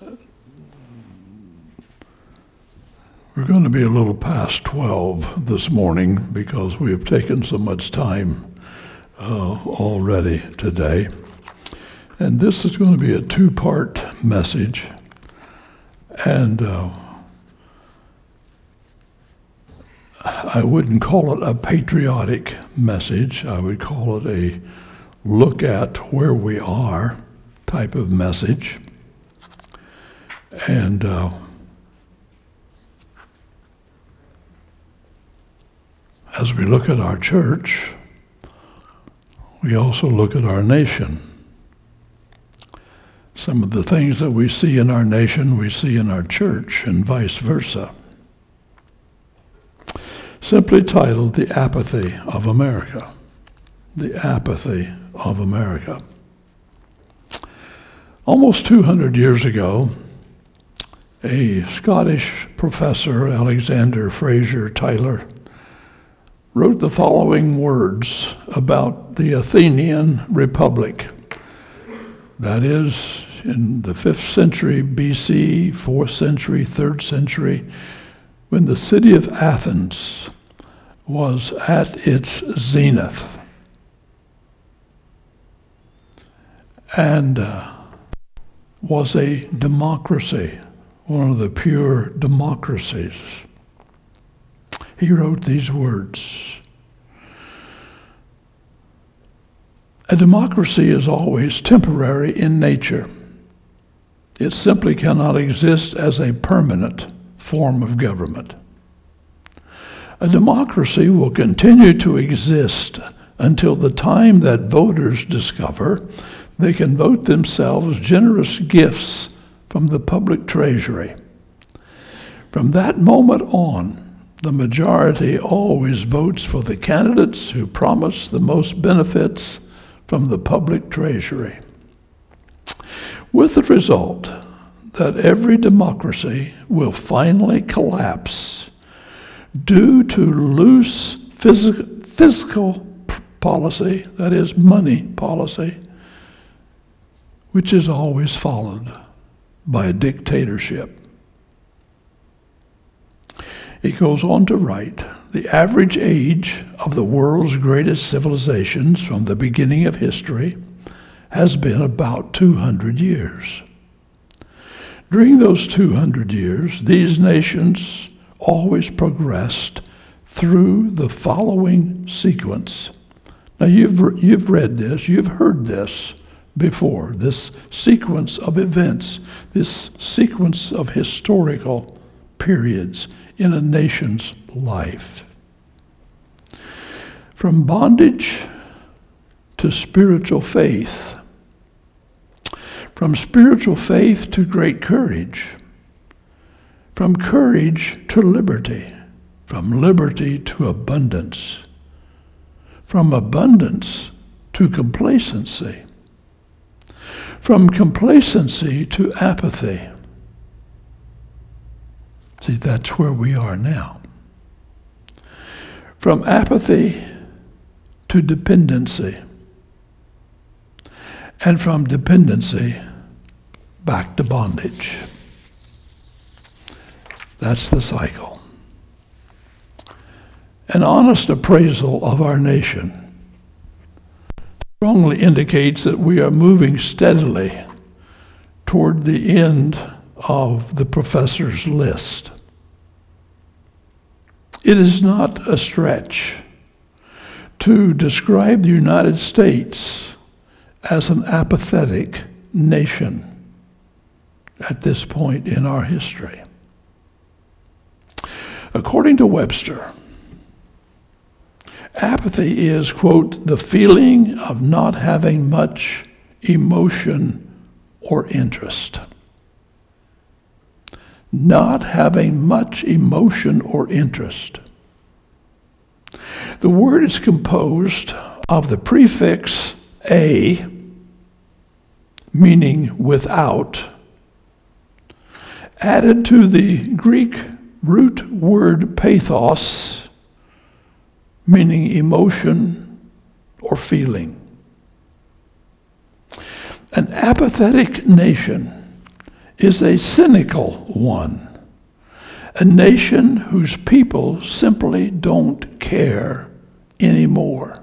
We're going to be a little past 12 this morning because we have taken so much time already today. And this is going to be a two-part message. And I wouldn't call it a patriotic message. I would call it a look at where we are type of message. And as we look at our church, we also look at our nation. Some of the things that we see in our nation, we see in our church, and vice versa. Simply titled, The Apathy of America. The Apathy of America. Almost 200 years ago, a Scottish professor, Alexander Fraser Tytler, wrote the following words about the Athenian Republic. That is, in the 5th century BC, 4th century, 3rd century, when the city of Athens was at its zenith. And was a democracy, one of the pure democracies. He wrote these words: a democracy is always temporary in nature. It simply cannot exist as a permanent form of government. A democracy will continue to exist until the time that voters discover they can vote themselves generous gifts from the public treasury. From that moment on, the majority always votes for the candidates who promise the most benefits from the public treasury, with the result that every democracy will finally collapse due to loose fiscal policy, that is, money policy, which is always followed by a dictatorship. He goes on to write, the average age of the world's greatest civilizations from the beginning of history has been about 200 years. During those 200 years, these nations always progressed through the following sequence. Now you've read this, you've heard this before, this sequence of events, this sequence of historical periods in a nation's life. From bondage to spiritual faith, from spiritual faith to great courage, from courage to liberty, from liberty to abundance, from abundance to complacency, from complacency to apathy. See, that's where we are now. From apathy to dependency, and from dependency back to bondage. That's the cycle. An honest appraisal of our nation strongly indicates that we are moving steadily toward the end of the professor's list. It is not a stretch to describe the United States as an apathetic nation at this point in our history. According to Webster, apathy is, quote, the feeling of not having much emotion or interest. Not having much emotion or interest. The word is composed of the prefix a, meaning without, added to the Greek root word pathos, meaning emotion or feeling. An apathetic nation is a cynical one. A nation whose people simply don't care anymore.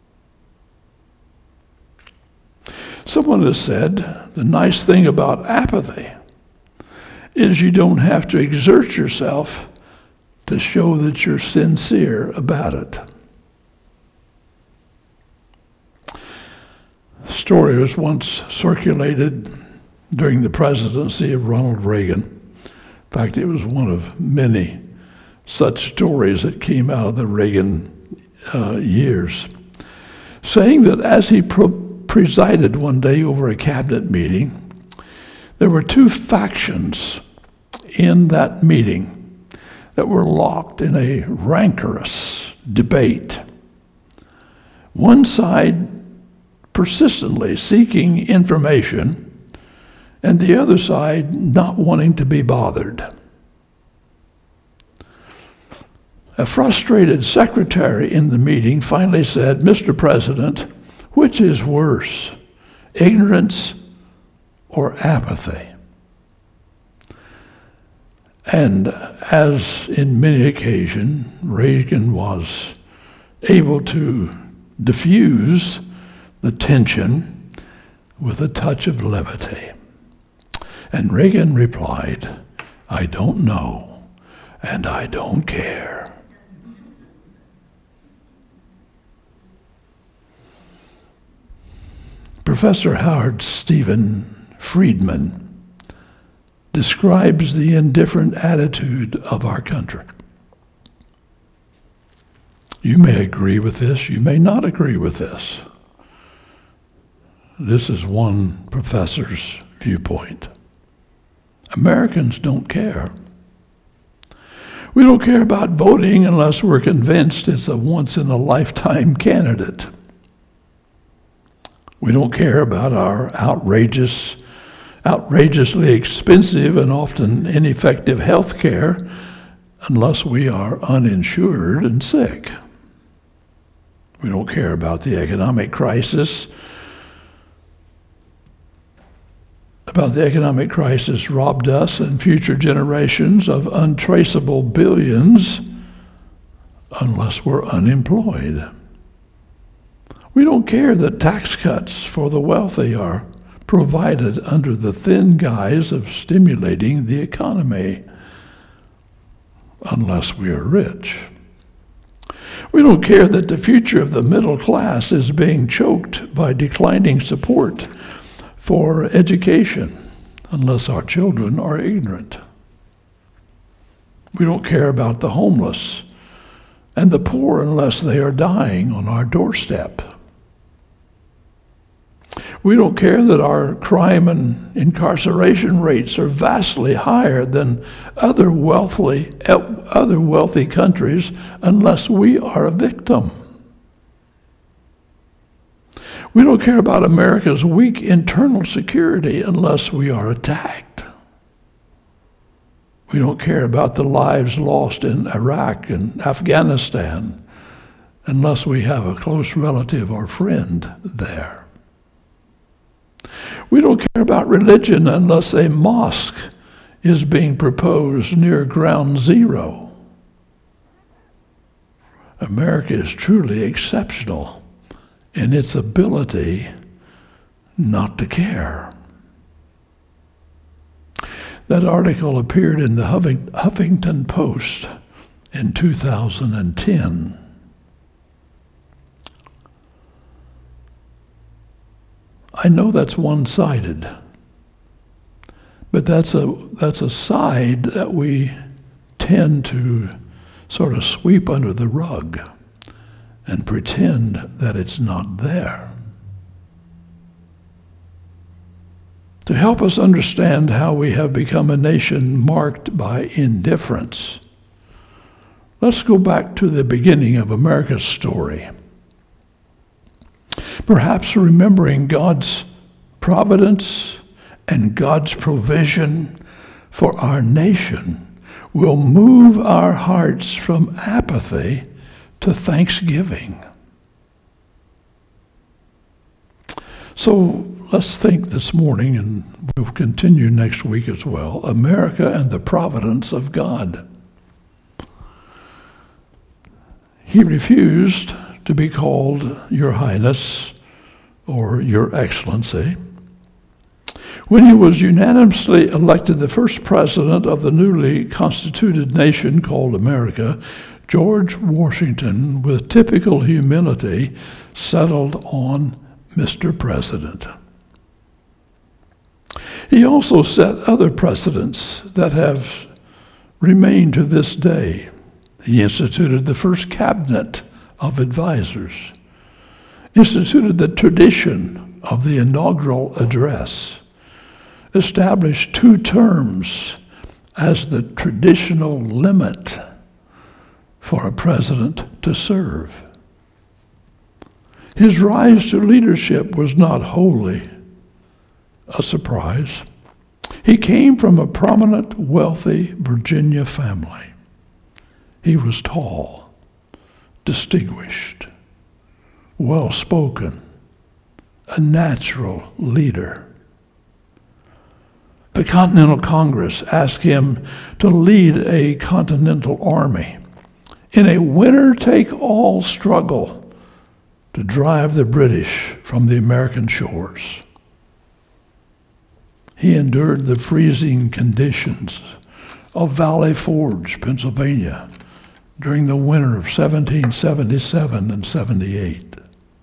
Someone has said the nice thing about apathy is you don't have to exert yourself to show that you're sincere about it. A story was once circulated during the presidency of Ronald Reagan. In fact, it was one of many such stories that came out of the Reagan years, saying that as he presided one day over a cabinet meeting, there were two factions in that meeting that were locked in a rancorous debate. One side persistently seeking information, and the other side not wanting to be bothered. A frustrated secretary in the meeting finally said, "Mr. President, which is worse, ignorance or apathy?" And as in many occasions, Reagan was able to diffuse the tension with a touch of levity. And Reagan replied, "I don't know, and I don't care." Professor Howard Stephen Friedman describes the indifferent attitude of our country. You may agree with this, you may not agree with this. This is one professor's viewpoint. Americans don't care. We don't care about voting unless we're convinced it's a once-in-a-lifetime candidate. We don't care about our outrageously expensive and often ineffective health care unless we are uninsured and sick. We don't care about the economic crisis. The economic crisis robbed us and future generations of untraceable billions unless we're unemployed. We don't care that tax cuts for the wealthy are provided under the thin guise of stimulating the economy unless we are rich. We don't care that the future of the middle class is being choked by declining support for education unless our children are ignorant. We don't care about the homeless and the poor unless they are dying on our doorstep. We don't care that our crime and incarceration rates are vastly higher than other wealthy countries unless we are a victim. We don't care about America's weak internal security unless we are attacked. We don't care about the lives lost in Iraq and Afghanistan unless we have a close relative or friend there. We don't care about religion unless a mosque is being proposed near ground zero. America is truly exceptional in its ability not to care. That article appeared in the Huffington Post in 2010. I know that's one-sided, but that's a side that we tend to sort of sweep under the rug and pretend that it's not there. To help us understand how we have become a nation marked by indifference, let's go back to the beginning of America's story. Perhaps remembering God's providence and God's provision for our nation will move our hearts from apathy to thanksgiving. So let's think this morning, and we'll continue next week as well, America and the providence of God. He refused to be called Your Highness or Your Excellency. When he was unanimously elected the first president of the newly constituted nation called America, George Washington, with typical humility, settled on Mr. President. He also set other precedents that have remained to this day. He instituted the first cabinet of advisors, instituted the tradition of the inaugural address, established 2 terms as the traditional limit for a president to serve. His rise to leadership was not wholly a surprise. He came from a prominent, wealthy Virginia family. He was tall, distinguished, well-spoken, a natural leader. The Continental Congress asked him to lead a continental army in a winner-take-all struggle to drive the British from the American shores. He endured the freezing conditions of Valley Forge, Pennsylvania, during the winter of 1777 and 78.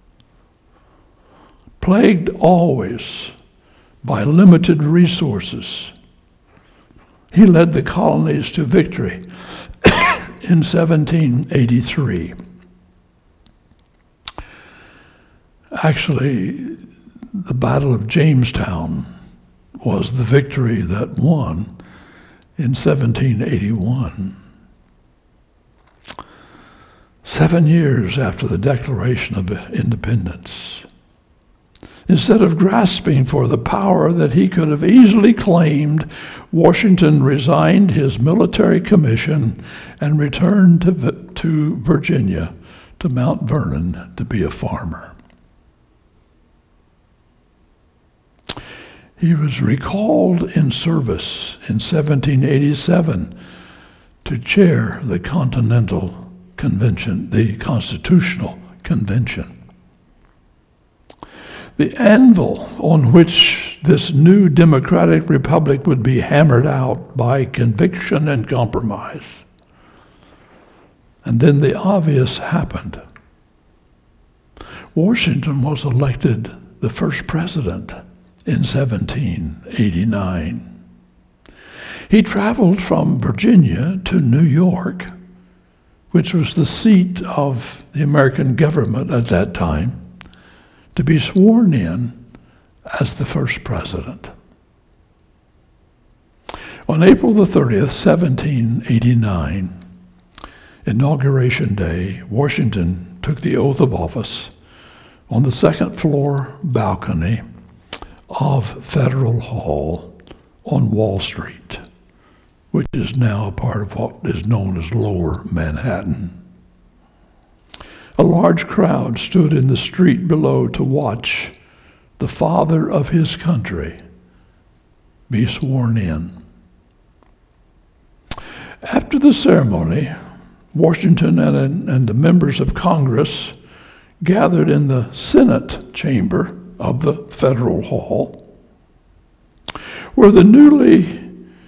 Plagued always by limited resources, he led the colonies to victory in 1783. Actually, the Battle of Jamestown was the victory that won in 1781. 7 years after the Declaration of Independence. Instead of grasping for the power that he could have easily claimed, Washington resigned his military commission and returned to Virginia, to Mount Vernon, to be a farmer. He was recalled in service in 1787 to chair the Continental Convention, the Constitutional Convention. The anvil on which this new democratic republic would be hammered out by conviction and compromise. And then the obvious happened. Washington was elected the first president in 1789. He traveled from Virginia to New York, which was the seat of the American government at that time, to be sworn in as the first president. On April the 30th, 1789, Inauguration Day, Washington took the oath of office on the second floor balcony of Federal Hall on Wall Street, which is now a part of what is known as Lower Manhattan. A large crowd stood in the street below to watch the father of his country be sworn in. After the ceremony, Washington and the members of Congress gathered in the Senate chamber of the Federal Hall, where the newly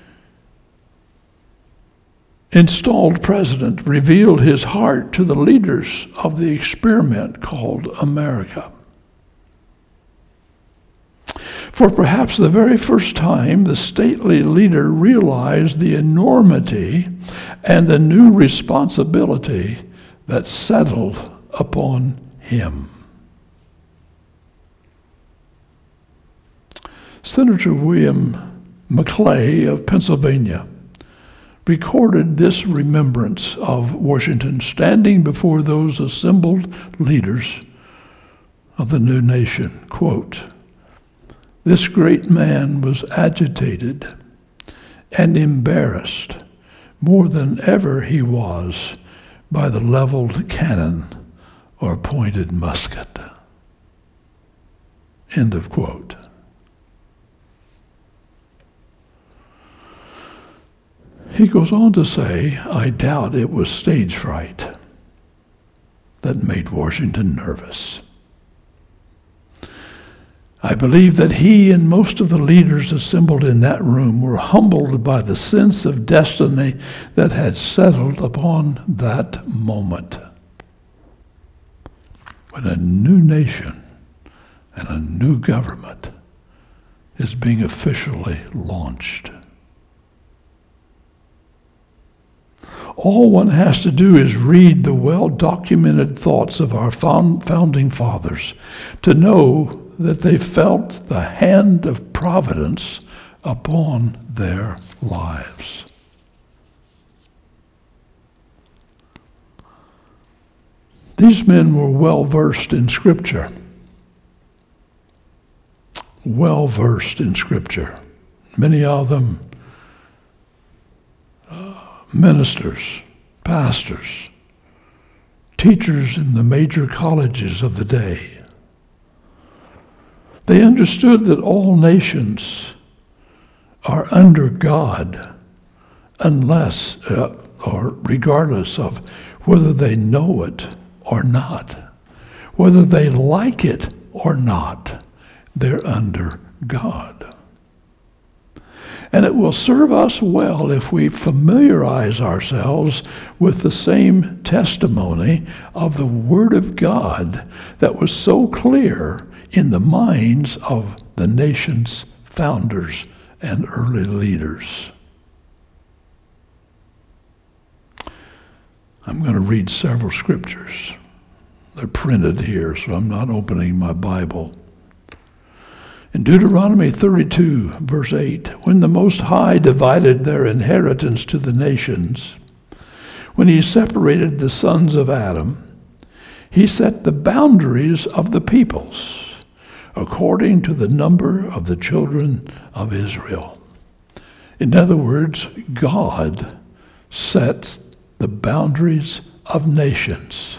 installed president revealed his heart to the leaders of the experiment called America. For perhaps the very first time, the stately leader realized the enormity and the new responsibility that settled upon him. Senator William Maclay of Pennsylvania recorded this remembrance of Washington standing before those assembled leaders of the new nation. Quote, "This great man was agitated and embarrassed more than ever he was by the leveled cannon or pointed musket." End of quote. He goes on to say, I doubt it was stage fright that made Washington nervous. I believe that he and most of the leaders assembled in that room were humbled by the sense of destiny that had settled upon that moment, when a new nation and a new government is being officially launched. All one has to do is read the well-documented thoughts of our founding fathers to know that they felt the hand of providence upon their lives. These men were well versed in Scripture. Well versed in Scripture. Many of them ministers, pastors, teachers in the major colleges of the day. They understood that all nations are under God unless, or regardless of whether they know it or not, whether they like it or not, they're under God. And it will serve us well if we familiarize ourselves with the same testimony of the Word of God that was so clear in the minds of the nation's founders and early leaders. I'm going to read several scriptures. They're printed here, so I'm not opening my Bible. In Deuteronomy 32, verse 8, when the Most High divided their inheritance to the nations, when he separated the sons of Adam, he set the boundaries of the peoples according to the number of the children of Israel. In other words, God sets the boundaries of nations.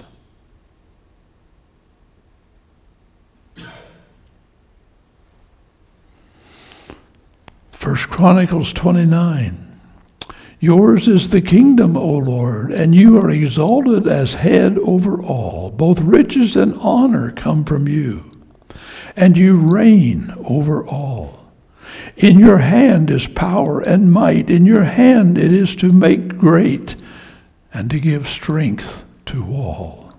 First Chronicles 29. Yours is the kingdom, O Lord, and you are exalted as head over all. Both riches and honor come from you, and you reign over all. In your hand is power and might. In your hand it is to make great and to give strength to all.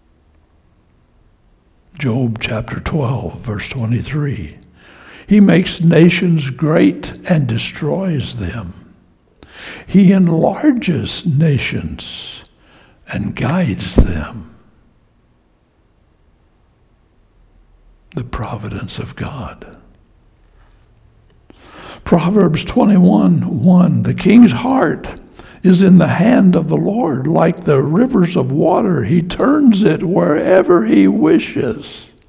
Job chapter 12, verse 23. He makes nations great and destroys them. He enlarges nations and guides them. The providence of God. Proverbs 21:1. The king's heart is in the hand of the Lord. Like the rivers of water, he turns it wherever he wishes.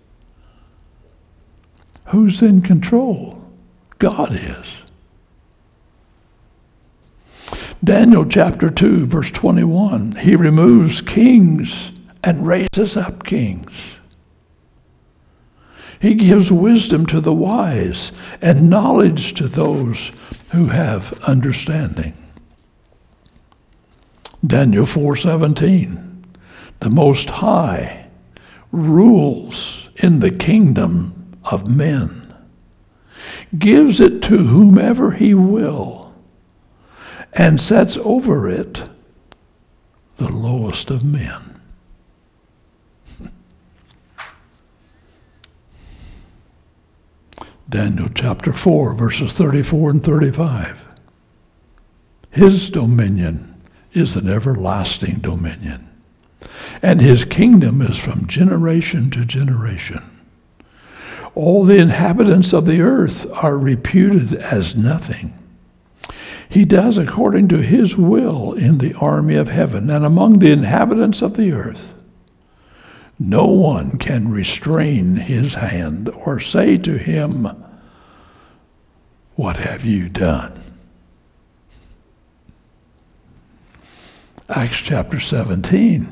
Who's in control? God is. Daniel chapter 2, verse 21. He removes kings and raises up kings. He gives wisdom to the wise and knowledge to those who have understanding. Daniel 4:17. The Most High rules in the kingdom of men, gives it to whomever he will, and sets over it the lowest of men. Daniel chapter 4, verses 34 and 35. His dominion is an everlasting dominion, and his kingdom is from generation to generation. All the inhabitants of the earth are reputed as nothing. He does according to his will in the army of heaven and among the inhabitants of the earth. No one can restrain his hand or say to him, "What have you done?" Acts chapter 17.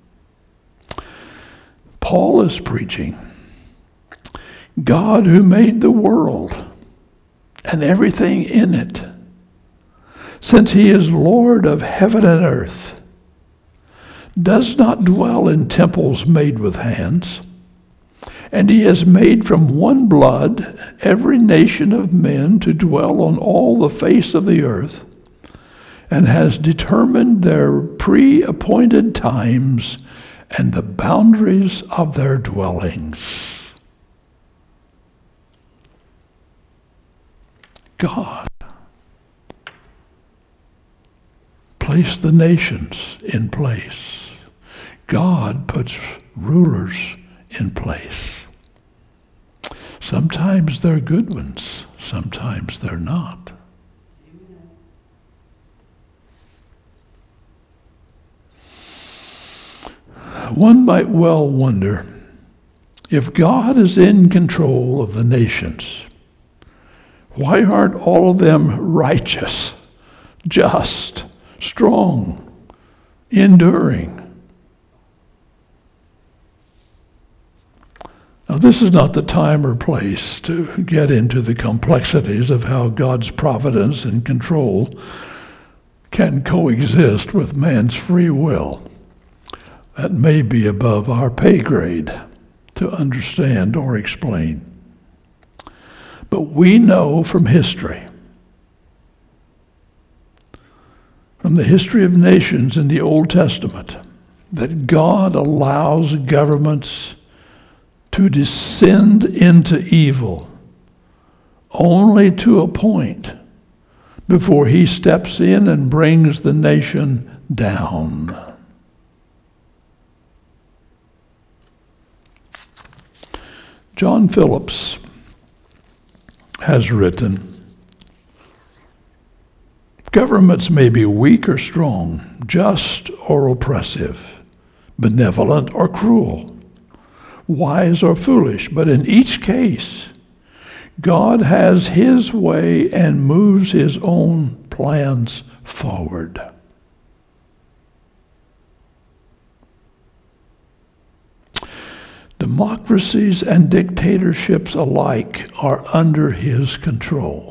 Paul is preaching. God who made the world and everything in it since he is Lord of heaven and earth, does not dwell in temples made with hands, and he has made from one blood every nation of men to dwell on all the face of the earth, and has determined their pre-appointed times and the boundaries of their dwellings. God placed the nations in place. God puts rulers in place. Sometimes they're good ones, sometimes they're not. One might well wonder, if God is in control of the nations, why aren't all of them righteous, just, strong, enduring? Now, this is not the time or place to get into the complexities of how God's providence and control can coexist with man's free will. That may be above our pay grade to understand or explain. But we know from history, from the history of nations in the Old Testament, that God allows governments to descend into evil only to a point before he steps in and brings the nation down. John Phillips has written, governments may be weak or strong, just or oppressive, benevolent or cruel, wise or foolish, but in each case, God has his way and moves his own plans forward. Democracies and dictatorships alike are under his control.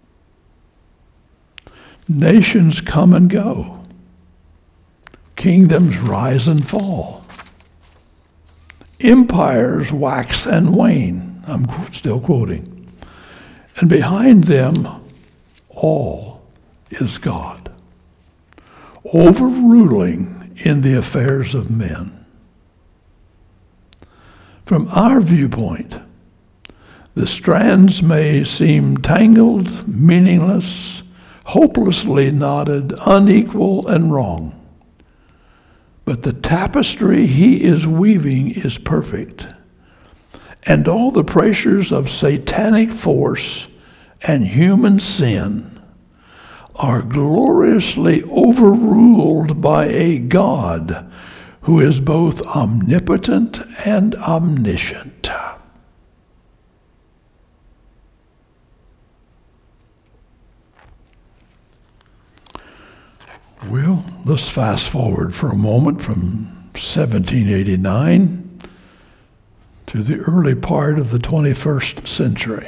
Nations come and go. Kingdoms rise and fall. Empires wax and wane. I'm still quoting. And behind them, all is God, overruling in the affairs of men. From our viewpoint, the strands may seem tangled, meaningless, hopelessly knotted, unequal, and wrong. But the tapestry he is weaving is perfect, and all the pressures of satanic force and human sin are gloriously overruled by a God who is both omnipotent and omniscient. Well, let's fast forward for a moment from 1789 to the early part of the 21st century.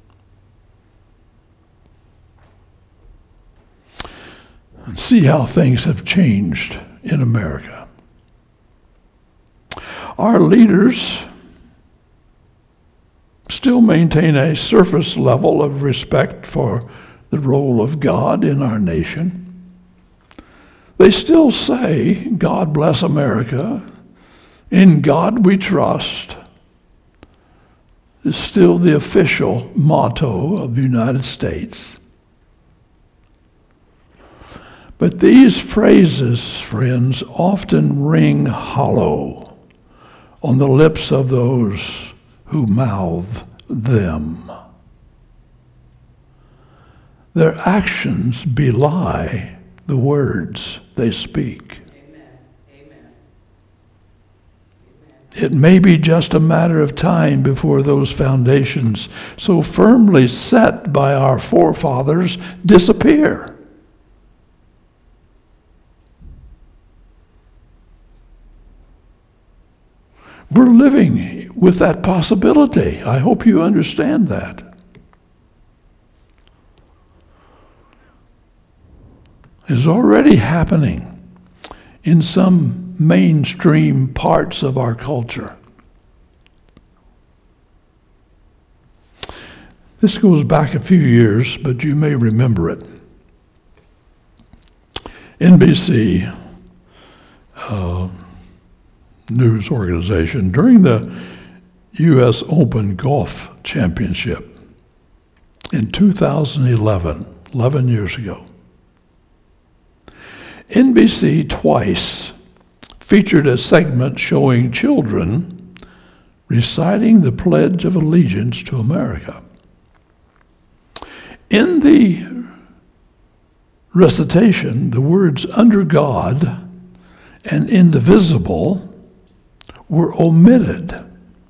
And see how things have changed in America. Our leaders still maintain a surface level of respect for the role of God in our nation. They still say, God bless America, in God we trust, is still the official motto of the United States. But these phrases, friends, often ring hollow on the lips of those who mouth them. Their actions belie the words they speak. Amen. Amen. It may be just a matter of time before those foundations so firmly set by our forefathers disappear. We're living with that possibility. I hope you understand that. is already happening in some mainstream parts of our culture. This goes back a few years, but you may remember it. NBC news organization, during the U.S. Open Golf Championship in 2011, 11 years ago, NBC twice featured a segment showing children reciting the Pledge of Allegiance to America. In the recitation, the words "under God" and "indivisible" were omitted.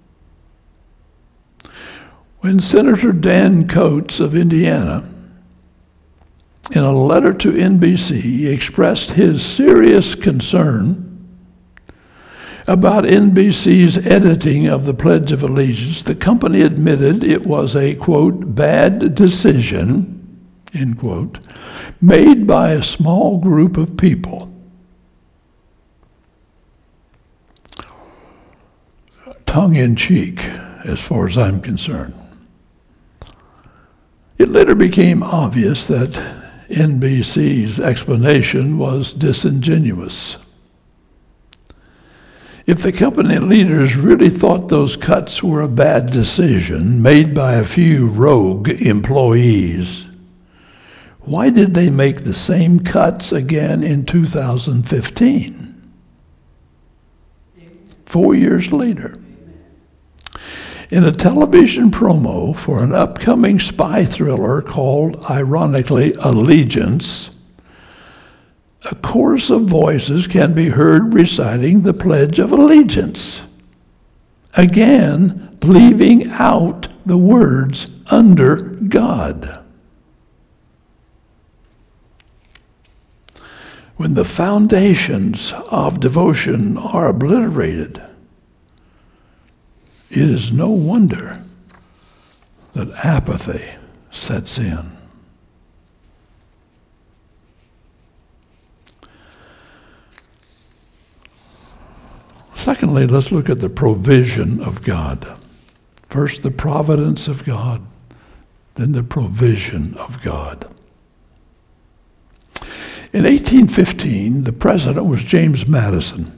When Senator Dan Coats of Indiana, in a letter to NBC, expressed his serious concern about NBC's editing of the Pledge of Allegiance, the company admitted it was a, quote, "bad decision," end quote, made by a small group of people. Tongue-in-cheek, as far as I'm concerned. It later became obvious that NBC's explanation was disingenuous. If the company leaders really thought those cuts were a bad decision made by a few rogue employees, why did they make the same cuts again in 2015? 4 years later. In a television promo for an upcoming spy thriller called, ironically, Allegiance, a chorus of voices can be heard reciting the Pledge of Allegiance, again leaving out the words "under God." When the foundations of devotion are obliterated, it is no wonder that apathy sets in. Secondly, let's look at the provision of God. First, the providence of God, then the provision of God. In 1815, the president was James Madison.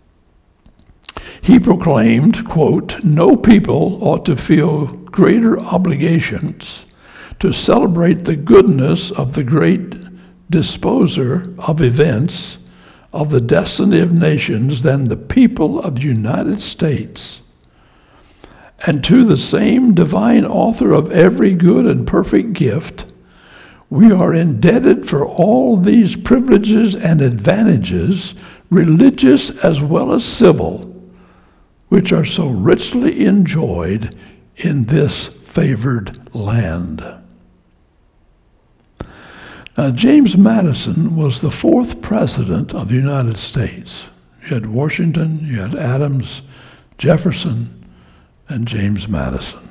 He proclaimed, quote, "No people ought to feel greater obligations to celebrate the goodness of the great disposer of events of the destiny of nations than the people of the United States. And to the same divine author of every good and perfect gift, we are indebted for all these privileges and advantages, religious as well as civil, which are so richly enjoyed in this favored land." Now, James Madison was the fourth president of the United States. You had Washington, you had Adams, Jefferson, and James Madison.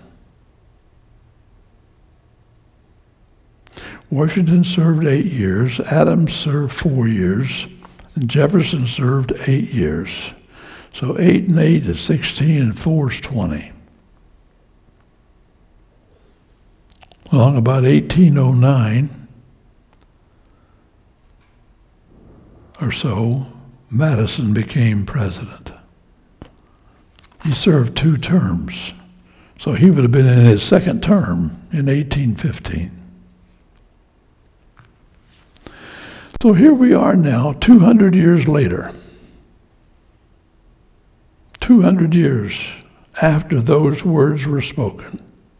Washington served 8 years, Adams served 4 years, and Jefferson served 8 years. So 8 and 8 is 16, and 4 is 20. Along about 1809 or so, Madison became president. He served 2 terms, so he would have been in his second term in 1815. So here we are now, 200 years later. 200 years after those words were spoken.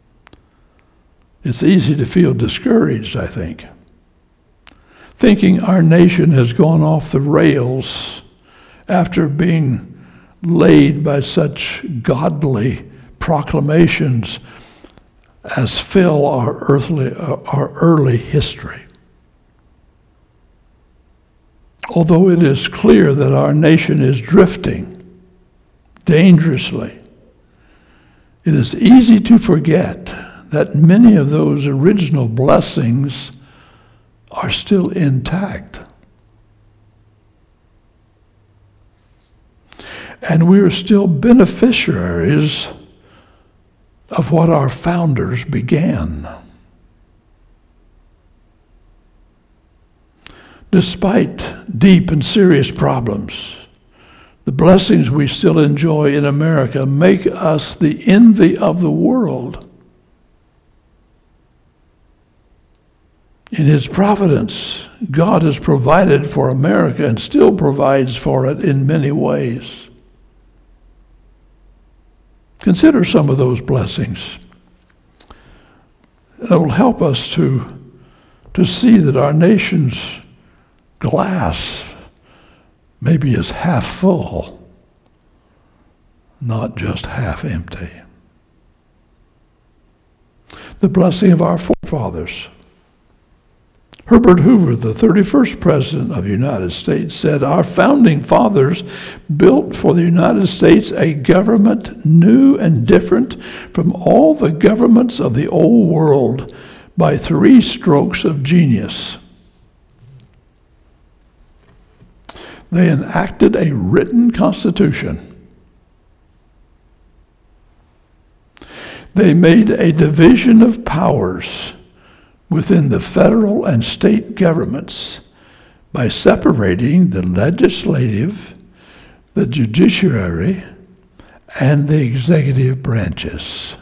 It's easy to feel discouraged, I think, thinking our nation has gone off the rails after being laid by such godly proclamations as fill our early history. Although it is clear that our nation is drifting dangerously, it is easy to forget that many of those original blessings are still intact And we are still beneficiaries of what our founders began. Despite deep and serious problems, the blessings we still enjoy in America make us the envy of the world. In His providence, God has provided for America and still provides for it in many ways. Consider some of those blessings. It will help us to see that our nation's glass maybe is half full, not just half empty. The blessing of our forefathers. Herbert Hoover, the 31st President of the United States, said, "Our founding fathers built for the United States a government new and different from all the governments of the old world by 3 strokes of genius. They enacted a written constitution. They made a division of powers within the federal and state governments by separating the legislative, the judiciary, and the executive branches.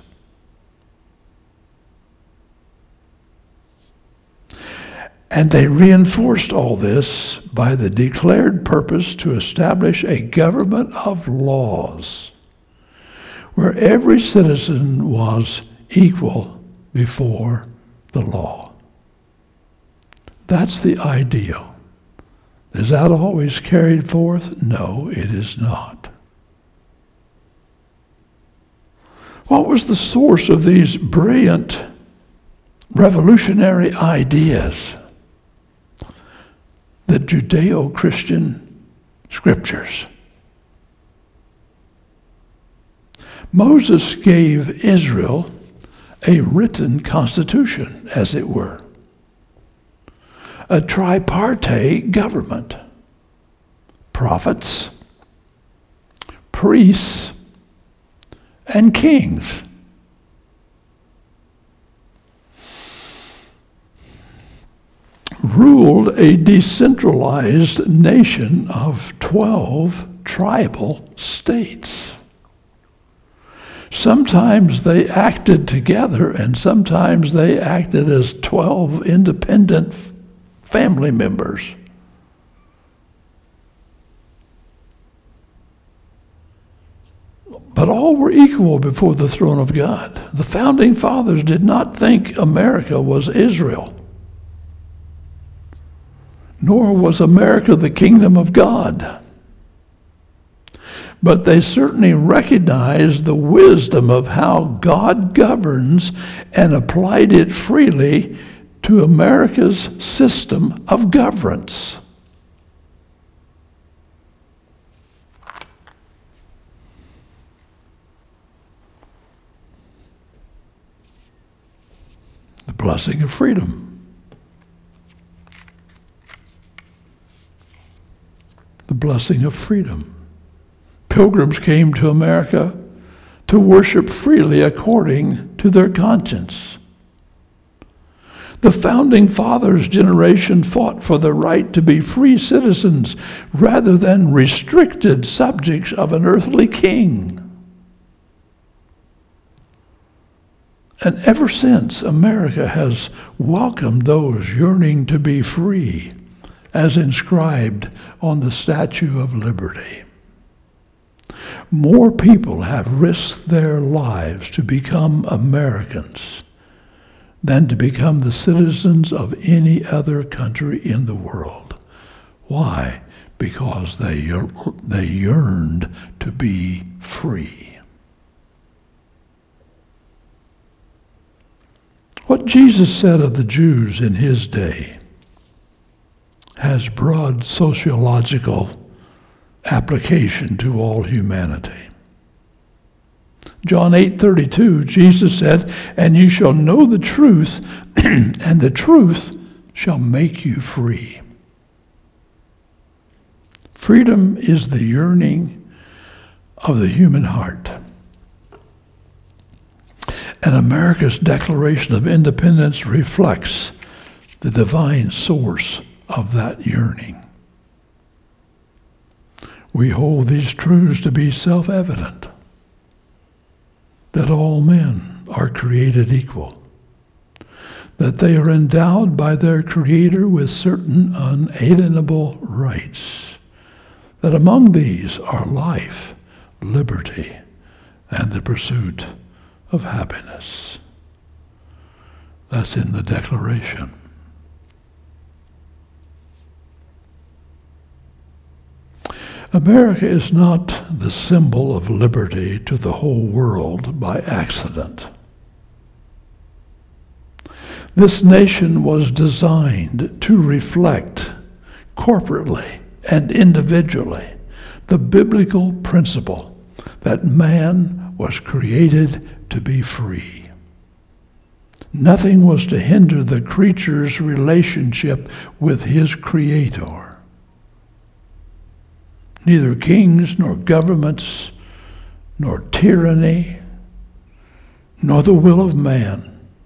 And they reinforced all this by the declared purpose to establish a government of laws where every citizen was equal before the law." That's the ideal. Is that always carried forth? No, it is not. What was the source of these brilliant revolutionary ideas? The Judeo-Christian scriptures. Moses gave Israel a written constitution, as it were, a tripartite government, prophets, priests, and kings. Ruled a decentralized nation of 12 tribal states. Sometimes they acted together, and sometimes they acted as 12 independent family members. But all were equal before the throne of God. The founding fathers did not think America was Israel, nor was America the kingdom of God. But they certainly recognized the wisdom of how God governs and applied it freely to America's system of governance. The blessing of freedom. The blessing of freedom. Pilgrims came to America to worship freely according to their conscience. The founding fathers' generation fought for the right to be free citizens rather than restricted subjects of an earthly king. And ever since, America has welcomed those yearning to be free, as inscribed on the Statue of Liberty. More people have risked their lives to become Americans than to become the citizens of any other country in the world. Why? Because they yearned to be free. What Jesus said of the Jews in his day has broad sociological application to all humanity. John 8:32, Jesus said, "And you shall know the truth, and the truth shall make you free." Freedom is the yearning of the human heart. And America's Declaration of Independence reflects the divine source of that yearning. We hold these truths to be self-evident, that all men are created equal, that they are endowed by their Creator with certain unalienable rights, that among these are life, liberty, and the pursuit of happiness. That's in the Declaration. America is not the symbol of liberty to the whole world by accident. This nation was designed to reflect corporately and individually the biblical principle that man was created to be free. Nothing was to hinder the creature's relationship with his Creator. Neither kings nor governments, nor tyranny, nor the will of man.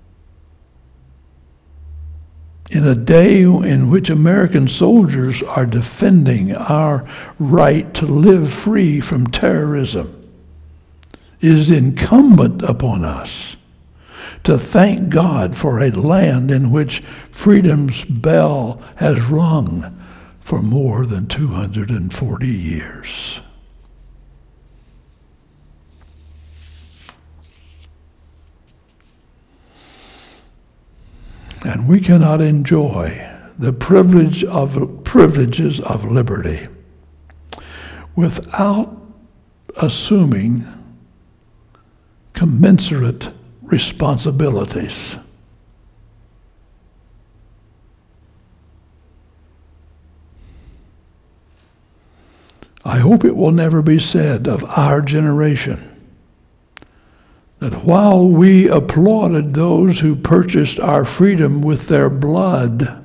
In a day in which American soldiers are defending our right to live free from terrorism, it is incumbent upon us to thank God for a land in which freedom's bell has rung for more than 240 years. And we cannot enjoy the privileges of liberty without assuming commensurate responsibilities. I hope it will never be said of our generation that while we applauded those who purchased our freedom with their blood,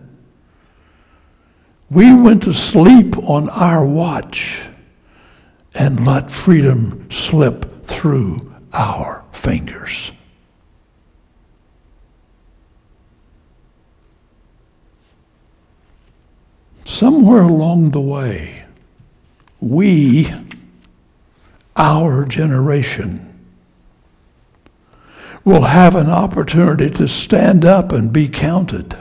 we went to sleep on our watch and let freedom slip through our fingers. Somewhere along the way, we, our generation, will have an opportunity to stand up and be counted.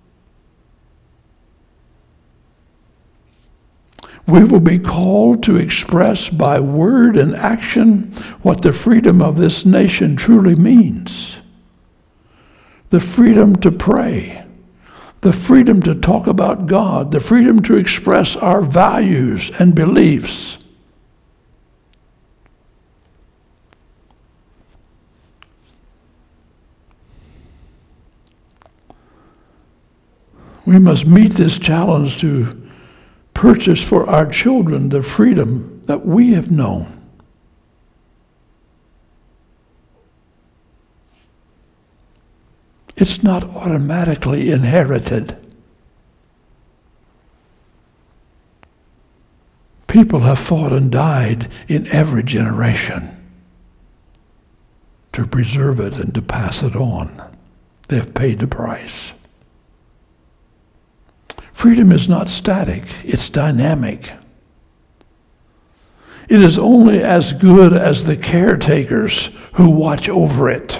We will be called to express by word and action what the freedom of this nation truly means. The freedom to pray, the freedom to talk about God, the freedom to express our values and beliefs. We must meet this challenge to purchase for our children the freedom that we have known. It's not automatically inherited. People have fought and died in every generation to preserve it and to pass it on. They have paid the price. Freedom is not static, it's dynamic. It is only as good as the caretakers who watch over it.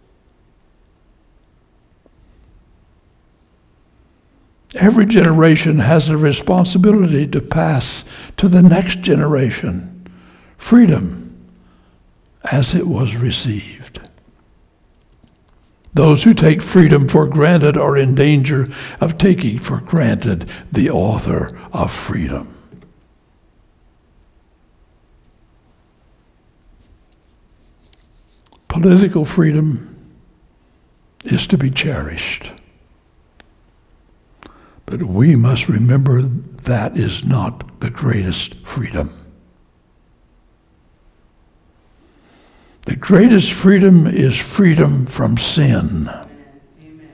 Every generation has a responsibility to pass to the next generation freedom as it was received. Those who take freedom for granted are in danger of taking for granted the author of freedom. Political freedom is to be cherished. But we must remember that is not the greatest freedom. The greatest freedom is freedom from sin. Amen.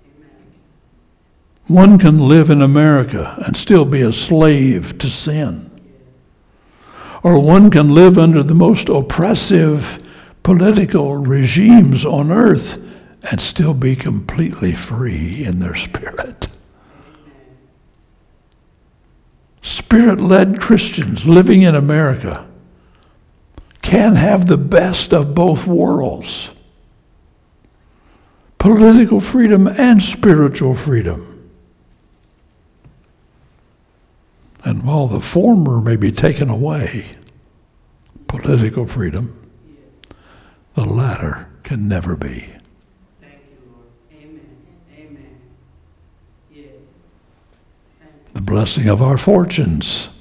One can live in America and still be a slave to sin. Or one can live under the most oppressive political regimes on earth and still be completely free in their spirit. Spirit-led Christians living in America can have the best of both worlds. Political freedom and spiritual freedom. And while the former may be taken away, political freedom, the latter can never be. Thank you, Lord. Amen. Amen. Yes. The blessing of our fortunes.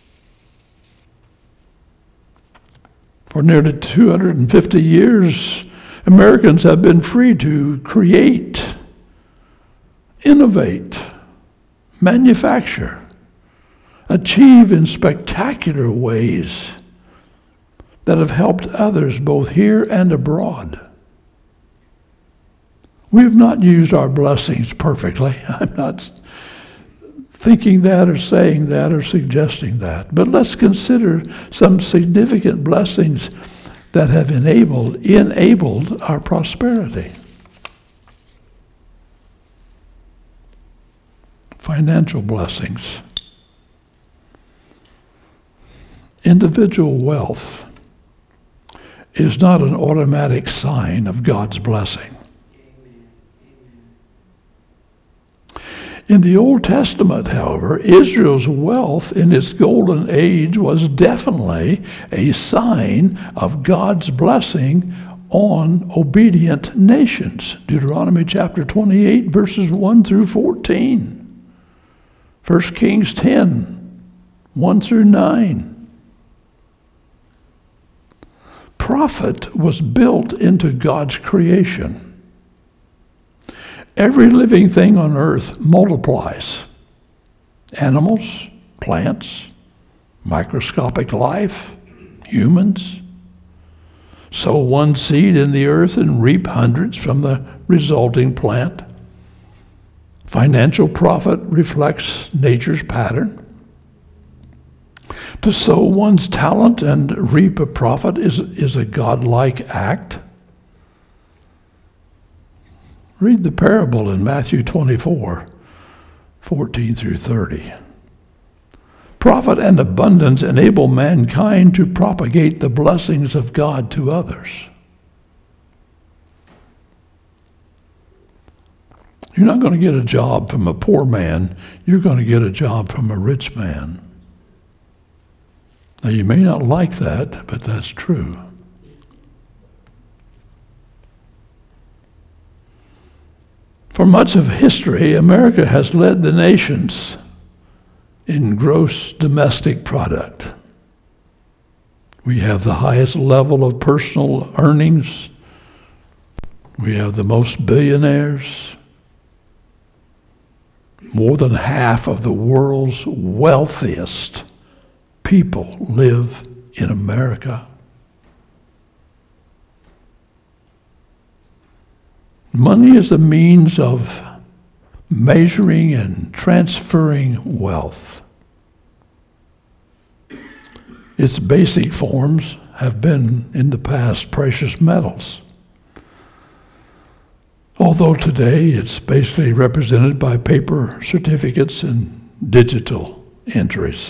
For nearly 250 years, Americans have been free to create, innovate, manufacture, achieve in spectacular ways that have helped others both here and abroad. We have not used our blessings perfectly. I'm not thinking that or saying that or suggesting that. But let's consider some significant blessings that have enabled our prosperity. Financial blessings. Individual wealth is not an automatic sign of God's blessing. In the Old Testament, however, Israel's wealth in its golden age was definitely a sign of God's blessing on obedient nations. Deuteronomy chapter 28, verses 1 through 14. 1 Kings 10, 1 through 9. Profit was built into God's creation. Every living thing on earth multiplies. Animals, plants, microscopic life, humans. Sow one seed in the earth and reap hundreds from the resulting plant. Financial profit reflects nature's pattern. To sow one's talent and reap a profit is a godlike act. Read the parable in Matthew 24, 14 through 30. Profit and abundance enable mankind to propagate the blessings of God to others. You're not going to get a job from a poor man. You're going to get a job from a rich man. Now, you may not like that, but that's true. For much of history, America has led the nations in gross domestic product. We have the highest level of personal earnings. We have the most billionaires. More than half of the world's wealthiest people live in America. Money is a means of measuring and transferring wealth. Its basic forms have been, in the past, precious metals. Although today it's basically represented by paper certificates and digital entries.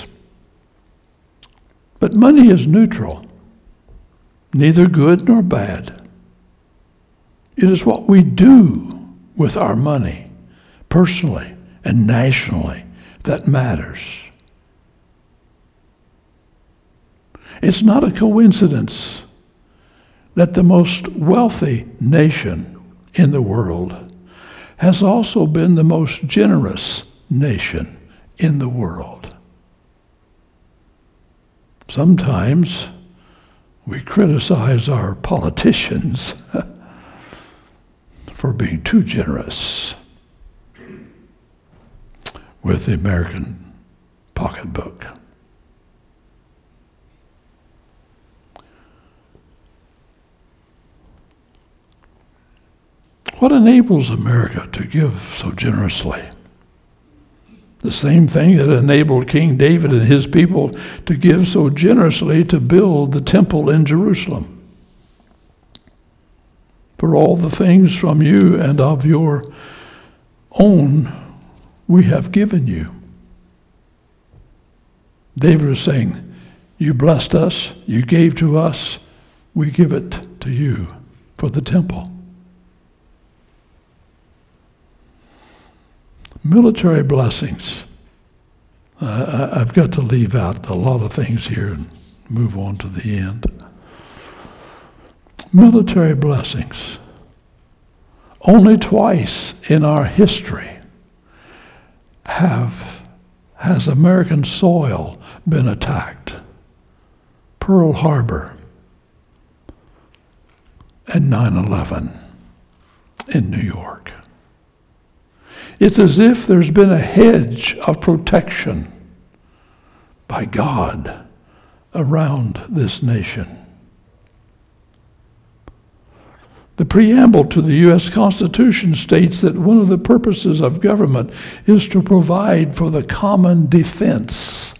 But money is neutral, neither good nor bad. It is what we do with our money, personally and nationally, that matters. It's not a coincidence that the most wealthy nation in the world has also been the most generous nation in the world. Sometimes we criticize our politicians for being too generous with the American pocketbook. What enables America to give so generously? The same thing that enabled King David and his people to give so generously to build the temple in Jerusalem. For all the things from you and of your own we have given you. David is saying, you blessed us, you gave to us, we give it to you for the temple. Military blessings. I've got to leave out a lot of things here and move on to the end. Military blessings. Only twice in our history has American soil been attacked. Pearl Harbor and 9/11 in New York. It's as if there's been a hedge of protection by God around this nation. The preamble to the U.S. Constitution states that one of the purposes of government is to provide for the common defense.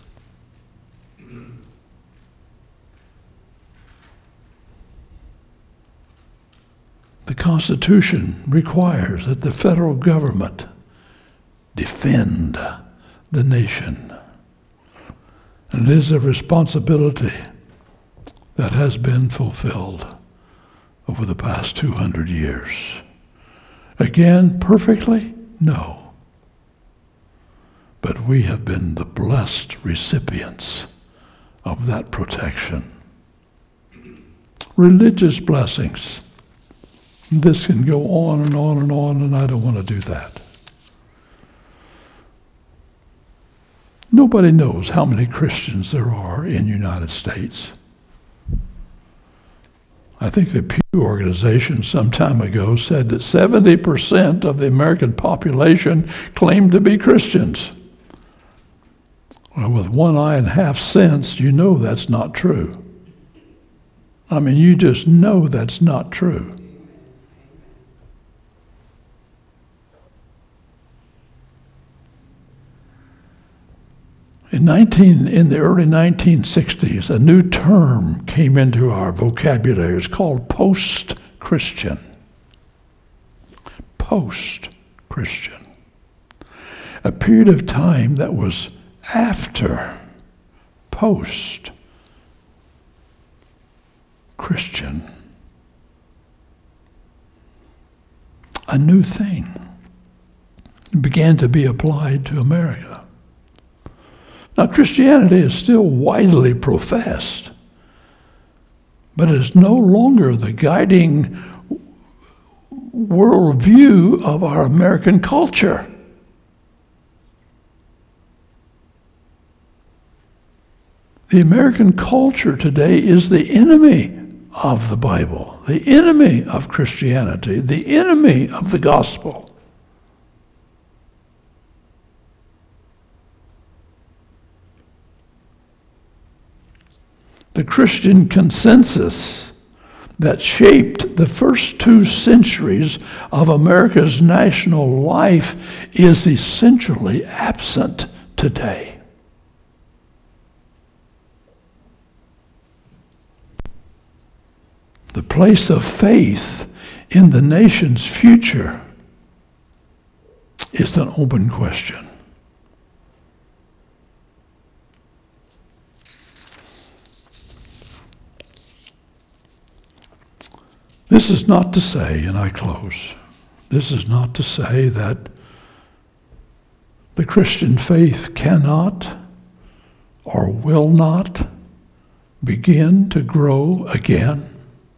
The Constitution requires that the federal government defend the nation. And it is a responsibility that has been fulfilled over the past 200 years. Again, perfectly? No. But we have been the blessed recipients of that protection. Religious blessings. This can go on and on and on, and I don't want to do that. Nobody knows how many Christians there are in the United States. I think the Pew organization some time ago said that 70% of the American population claimed to be Christians. Well, with one eye and half sense, you know that's not true. I mean, you just know that's not true. In the early 1960s, a new term came into our vocabulary. It's called post-Christian. Post-Christian. A period of time that was after post-Christian. A new thing began to be applied to America. Now, Christianity is still widely professed, but it is no longer the guiding worldview of our American culture. The American culture today is the enemy of the Bible, the enemy of Christianity, the enemy of the gospel. The Christian consensus that shaped the first 2 centuries of America's national life is essentially absent today. The place of faith in the nation's future is an open question. This is not to say, and I close, this is not to say that the Christian faith cannot or will not begin to grow again.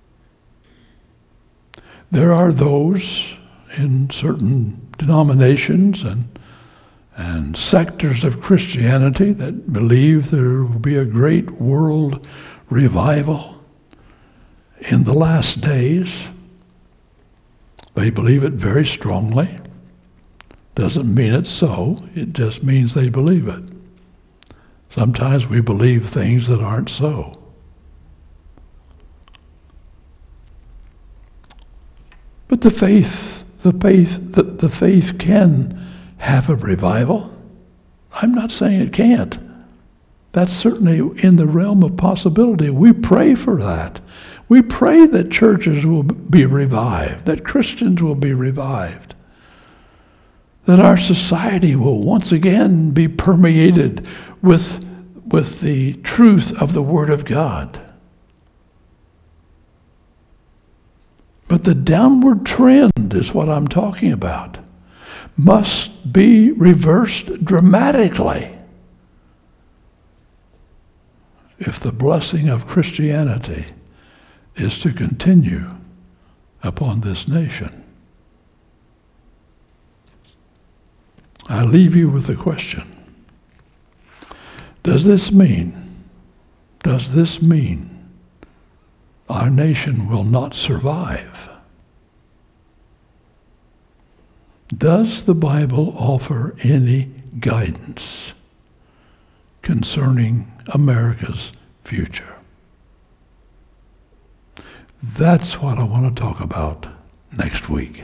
There are those in certain denominations and sectors of Christianity that believe there will be a great world revival in the last days. They believe it very strongly. Doesn't mean it's so. It just means they believe it. Sometimes we believe things that aren't so. But the faith can have a revival. I'm not saying it can't. That's certainly in the realm of possibility. We pray for that. We pray that churches will be revived, that Christians will be revived, that our society will once again be permeated with the truth of the Word of God. But the downward trend is what I'm talking about. Must be reversed dramatically if the blessing of Christianity is to continue upon this nation. I leave you with a question. Does this mean our nation will not survive? Does the Bible offer any guidance concerning America's future? That's what I want to talk about next week.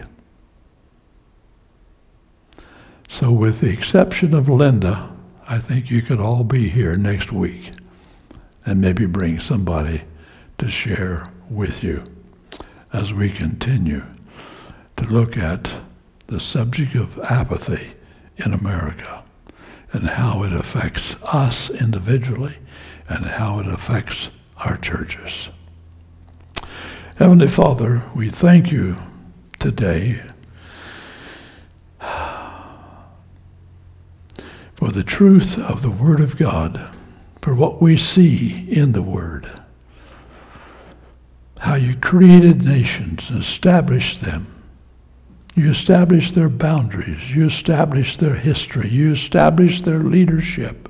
So with the exception of Linda, I think you could all be here next week and maybe bring somebody to share with you as we continue to look at the subject of apathy in America and how it affects us individually and how it affects our churches. Heavenly Father, we thank you today for the truth of the Word of God, for what we see in the Word, how you created nations and established them. You established their boundaries. You established their history. You established their leadership.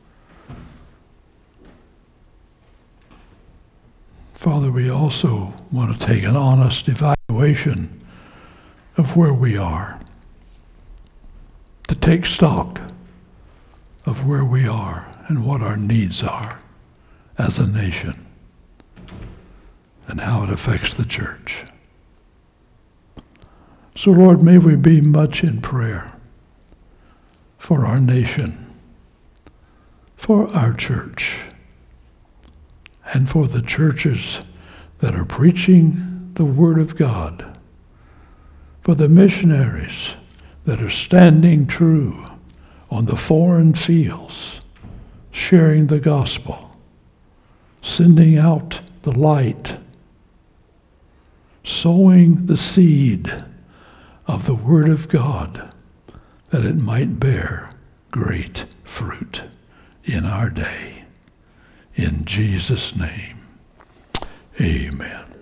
Father, we also want to take an honest evaluation of where we are, to take stock of where we are and what our needs are as a nation and how it affects the church. So, Lord, may we be much in prayer for our nation, for our church, and for the churches that are preaching the Word of God, for the missionaries that are standing true on the foreign fields, sharing the gospel, sending out the light, sowing the seed of the Word of God, that it might bear great fruit in our day. In Jesus' name, amen.